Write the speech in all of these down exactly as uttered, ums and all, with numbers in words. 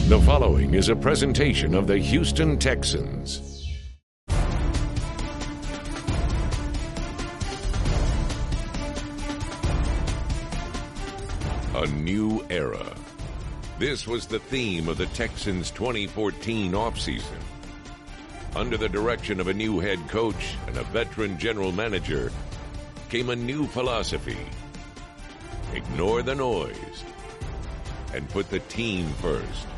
The following is a presentation of the Houston Texans. A new era. This was the theme of the Texans' twenty fourteen offseason. Under the direction of a new head coach and a veteran general manager came a new philosophy. Ignore the noise and put the team first.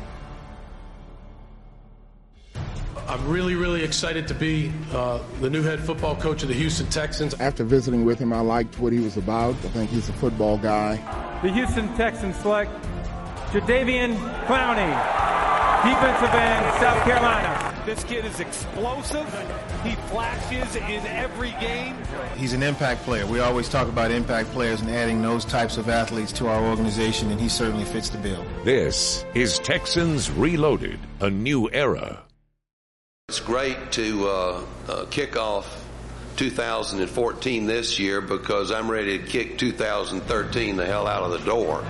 I'm really, really excited to be uh, the new head football coach of the Houston Texans. After visiting with him, I liked what he was about. I think he's a football guy. The Houston Texans select Jadeveon Clowney, defensive end, South Carolina. This kid is explosive. He flashes in every game. He's an impact player. We always talk about impact players and adding those types of athletes to our organization, and he certainly fits the bill. This is Texans Reloaded, a new era. It's great to uh, uh, kick off two thousand fourteen this year because I'm ready to kick two thousand thirteen the hell out of the door.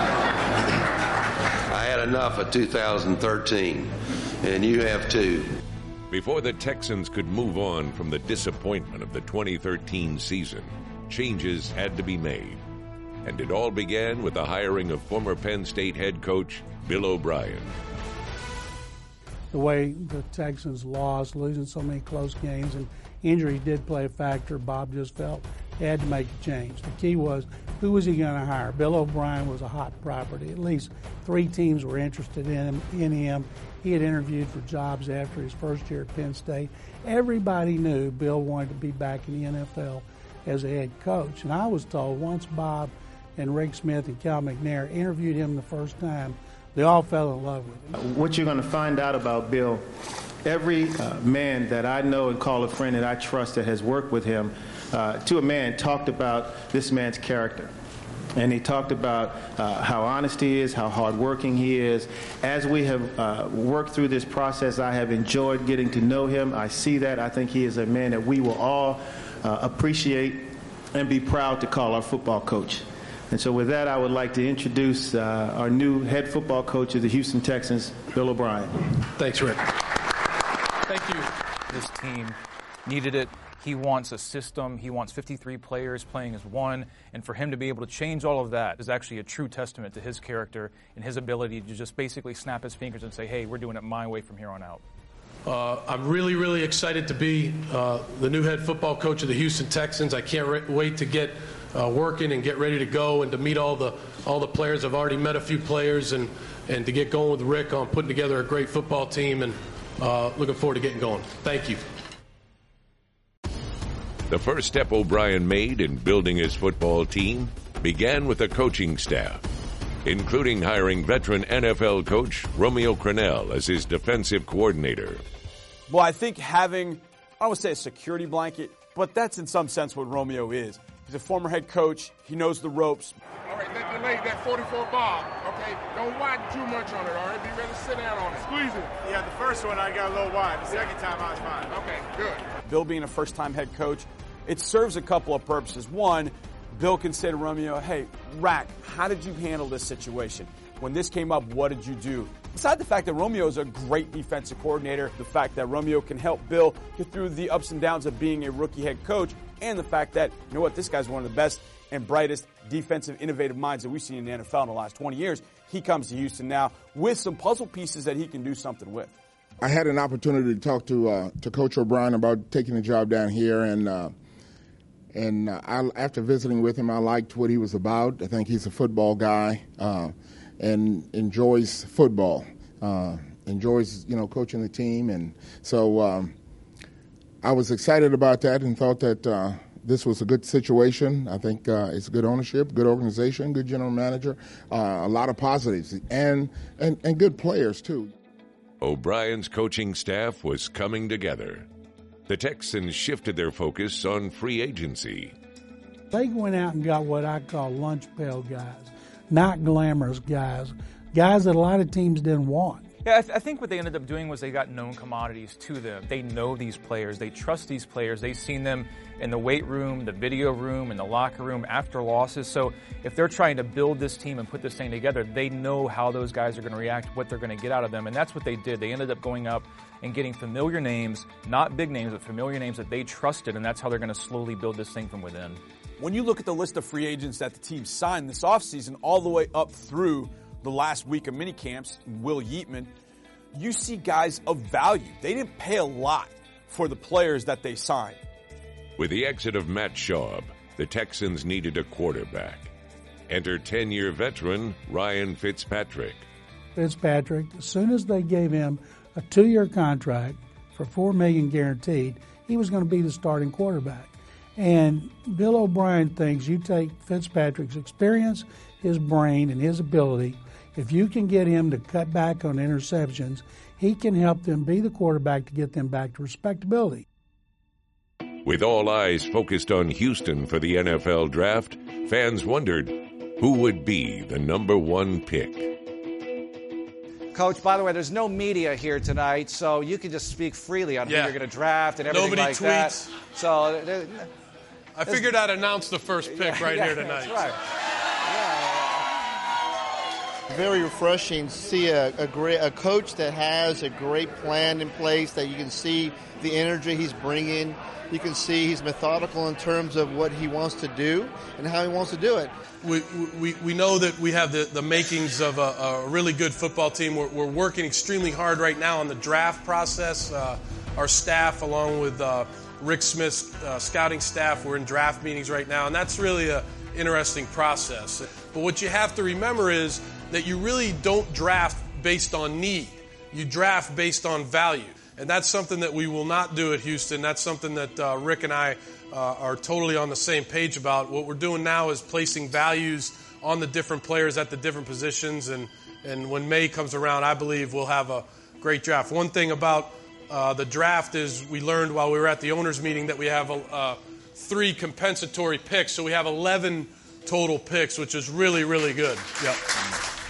I had enough of two thousand thirteen, and you have too. Before the Texans could move on from the disappointment of the twenty thirteen season, changes had to be made. And it all began with the hiring of former Penn State head coach Bill O'Brien. The way the Texans lost, losing so many close games, and injuries did play a factor. Bob just felt he had to make a change. The key was, who was he going to hire? Bill O'Brien was a hot property. At least three teams were interested in him. In him. He had interviewed for jobs after his first year at Penn State. Everybody knew Bill wanted to be back in the N F L as a head coach. And I was told once Bob and Rick Smith and Cal McNair interviewed him the first time, they all fell in love with him. What you're going to find out about Bill, every uh, man that I know and call a friend that I trust that has worked with him, uh, to a man, talked about this man's character. And he talked about uh, how honest he is, how hardworking he is. As we have uh, worked through this process, I have enjoyed getting to know him. I see that. I think he is a man that we will all uh, appreciate and be proud to call our football coach. And so with that, I would like to introduce uh, our new head football coach of the Houston Texans, Bill O'Brien. Thanks, Rick. Thank you. This team needed it. He wants a system. He wants fifty-three players playing as one. And for him to be able to change all of that is actually a true testament to his character and his ability to just basically snap his fingers and say, hey, we're doing it my way from here on out. Uh, I'm really, really excited to be uh, the new head football coach of the Houston Texans. I can't re- wait to get uh, working and get ready to go and to meet all the all the players. I've already met a few players and, and to get going with Rick on putting together a great football team, and uh, looking forward to getting going. Thank you. The first step O'Brien made in building his football team began with the coaching staff, including hiring veteran N F L coach Romeo Crennel as his defensive coordinator. Well, I think having, I don't want to say a security blanket, but that's in some sense what Romeo is. He's a former head coach. He knows the ropes. All right, that delayed that forty-four ball. Okay, don't widen too much on it, all right? Be ready to sit down on it. Squeeze it. Yeah, the first one I got a little wide. The second time I was fine. Okay, good. Bill being a first-time head coach, it serves a couple of purposes. One, Bill can say to Romeo, hey, Rack, how did you handle this situation? When this came up, what did you do? Besides the fact that Romeo is a great defensive coordinator, the fact that Romeo can help Bill get through the ups and downs of being a rookie head coach, and the fact that, you know what, this guy's one of the best and brightest defensive, innovative minds that we've seen in the N F L in the last twenty years. He comes to Houston now with some puzzle pieces that he can do something with. I had an opportunity to talk to uh, to Coach O'Brien about taking the job down here, and uh, and uh, I, after visiting with him, I liked what he was about. I think he's a football guy uh, and enjoys football, uh, enjoys you know coaching the team, and so um, I was excited about that and thought that uh, this was a good situation. I think uh, it's good ownership, good organization, good general manager, uh, a lot of positives, and, and and good players too. O'Brien's coaching staff was coming together. The Texans shifted their focus on free agency. They went out and got what I call lunch pail guys, not glamorous guys, guys that a lot of teams didn't want. Yeah, I, th- I think what they ended up doing was they got known commodities to them. They know these players. They trust these players. They've seen them in the weight room, the video room, in the locker room after losses. So if they're trying to build this team and put this thing together, they know how those guys are going to react, what they're going to get out of them. And that's what they did. They ended up going up and getting familiar names, not big names, but familiar names that they trusted, and that's how they're going to slowly build this thing from within. When you look at the list of free agents that the team signed this offseason all the way up through the last week of minicamps, Will Yeatman, you see guys of value. They didn't pay a lot for the players that they signed. With the exit of Matt Schaub, the Texans needed a quarterback. Enter ten-year veteran Ryan Fitzpatrick. Fitzpatrick, as soon as they gave him a two-year contract for four million dollars guaranteed, he was going to be the starting quarterback. And Bill O'Brien thinks you take Fitzpatrick's experience, his brain, and his ability. If you can get him to cut back on interceptions, he can help them be the quarterback to get them back to respectability. With all eyes focused on Houston for the N F L draft, fans wondered who would be the number one pick. Coach, by the way, there's no media here tonight, so you can just speak freely on yeah. who you're going to draft and everything Nobody like tweets. that. So I figured I'd announce the first pick yeah, right yeah, here tonight. That's right. Very refreshing to see a, a great a coach that has a great plan in place, that you can see the energy he's bringing. You can see he's methodical in terms of what he wants to do and how he wants to do it. We we, we know that we have the, the makings of a, a really good football team. We're, we're working extremely hard right now on the draft process. Uh, our staff, along with uh, Rick Smith's uh, scouting staff, we're in draft meetings right now, and that's really an interesting process. But what you have to remember is that you really don't draft based on need. You draft based on value. And that's something that we will not do at Houston. That's something that uh, Rick and I uh, are totally on the same page about. What we're doing now is placing values on the different players at the different positions. And, and when May comes around, I believe we'll have a great draft. One thing about uh, the draft is we learned while we were at the owners' meeting that we have a, uh, three compensatory picks. So we have eleven total picks, which is really, really good. Yep.